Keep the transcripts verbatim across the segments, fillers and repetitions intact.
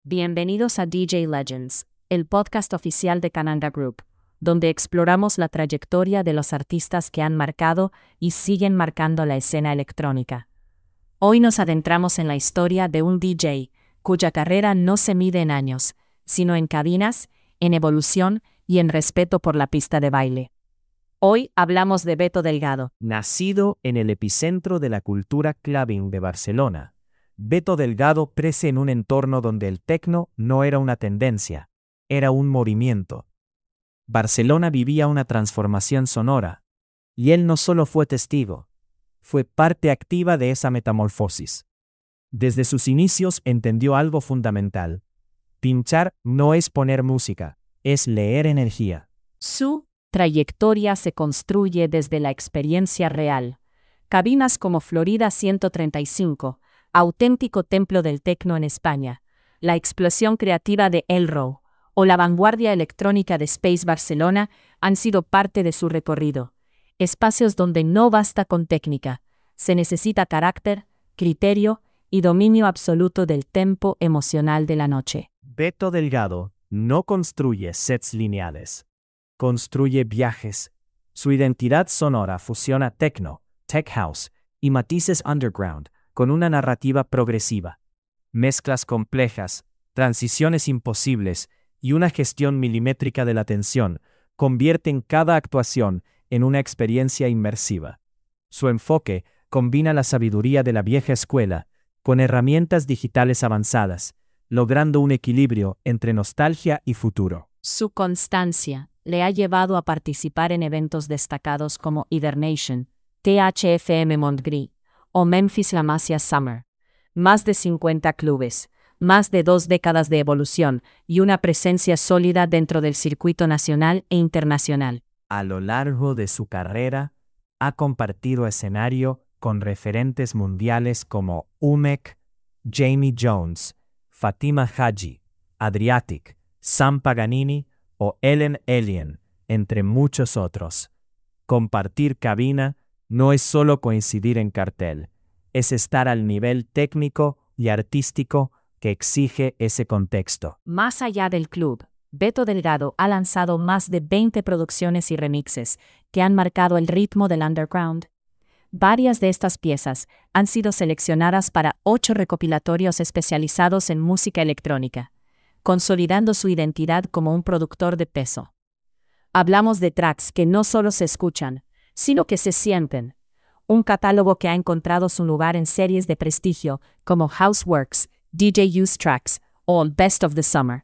Bienvenidos a D J Legends, el podcast oficial de Kananga Group, donde exploramos la trayectoria de los artistas que han marcado y siguen marcando la escena electrónica. Hoy nos adentramos en la historia de un D J, cuya carrera no se mide en años, sino en cabinas, en evolución y en respeto por la pista de baile. Hoy hablamos de Beto Delgado. Nacido en el epicentro de la cultura clubbing de Barcelona, Beto Delgado crece en un entorno donde el techno no era una tendencia, era un movimiento. Barcelona vivía una transformación sonora, y él no solo fue testigo, fue parte activa de esa metamorfosis. Desde sus inicios entendió algo fundamental: pinchar no es poner música, es leer energía. Su trayectoria se construye desde la experiencia real. Cabinas como Florida ciento treinta y cinco, auténtico templo del techno en España, la explosión creativa de Elrow o la vanguardia electrónica de Space Barcelona han sido parte de su recorrido. Espacios donde no basta con técnica, se necesita carácter, criterio y dominio absoluto del tempo emocional de la noche. Beto Delgado no construye sets lineales, construye viajes. Su identidad sonora fusiona techno, tech house y matices underground con una narrativa progresiva, mezclas complejas, transiciones imposibles y una gestión milimétrica de la tensión convierten cada actuación en una experiencia inmersiva. Su enfoque combina la sabiduría de la vieja escuela con herramientas digitales avanzadas, logrando un equilibrio entre nostalgia y futuro. Su constancia le ha llevado a participar en eventos destacados como Hibernation, T H F M Montgrí o Memphis La Masia Summer. Más de cincuenta clubes, más de dos décadas de evolución y una presencia sólida dentro del circuito nacional e internacional. A lo largo de su carrera, ha compartido escenario con referentes mundiales como Umek, Jamie Jones, Fatima Haji, Adriatic, Sam Paganini o Ellen Allien, entre muchos otros. Compartir cabina no es solo coincidir en cartel, es estar al nivel técnico y artístico que exige ese contexto. Más allá del club, Beto Delgado ha lanzado más de veinte producciones y remixes que han marcado el ritmo del underground. Varias de estas piezas han sido seleccionadas para ocho recopilatorios especializados en música electrónica, consolidando su identidad como un productor de peso. Hablamos de tracks que no solo se escuchan, sino que se sienten. Un catálogo que ha encontrado su lugar en series de prestigio como Houseworks, D J Use Tracks o Best of the Summer.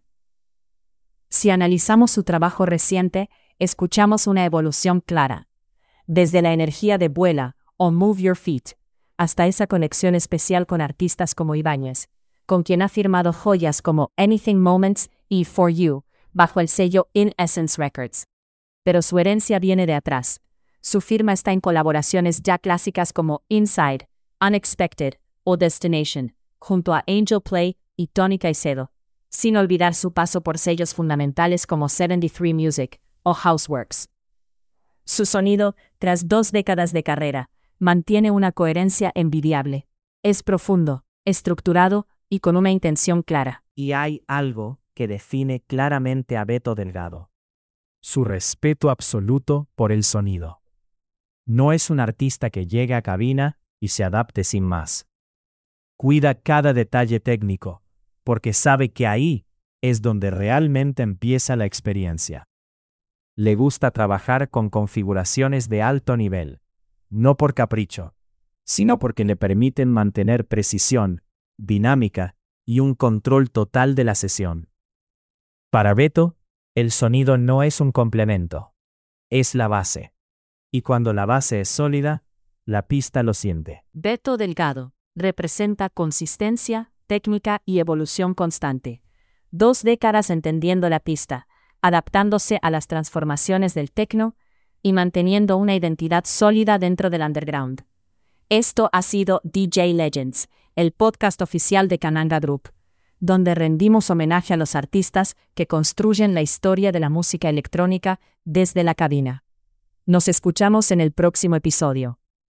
Si analizamos su trabajo reciente, escuchamos una evolución clara. Desde la energía de Vuela o Move Your Feet, hasta esa conexión especial con artistas como Ibáñez, con quien ha firmado joyas como Anything Moments y For You, bajo el sello In Essence Records. Pero su herencia viene de atrás. Su firma está en colaboraciones ya clásicas como Inside, Unexpected o Destination, junto a Angel Play y Tony Caicedo, sin olvidar su paso por sellos fundamentales como setenta y tres Music o Houseworks. Su sonido, tras dos décadas de carrera, mantiene una coherencia envidiable. Es profundo, estructurado y con una intención clara. Y hay algo que define claramente a Beto Delgado: su respeto absoluto por el sonido. No es un artista que llega a cabina y se adapte sin más. Cuida cada detalle técnico, porque sabe que ahí es donde realmente empieza la experiencia. Le gusta trabajar con configuraciones de alto nivel, no por capricho, sino porque le permiten mantener precisión, dinámica y un control total de la sesión. Para Beto, el sonido no es un complemento, es la base. Y cuando la base es sólida, la pista lo siente. Beto Delgado representa consistencia, técnica y evolución constante. Dos décadas entendiendo la pista, adaptándose a las transformaciones del techno y manteniendo una identidad sólida dentro del underground. Esto ha sido D J Legends, el podcast oficial de Kananga Group, donde rendimos homenaje a los artistas que construyen la historia de la música electrónica desde la cabina. Nos escuchamos en el próximo episodio.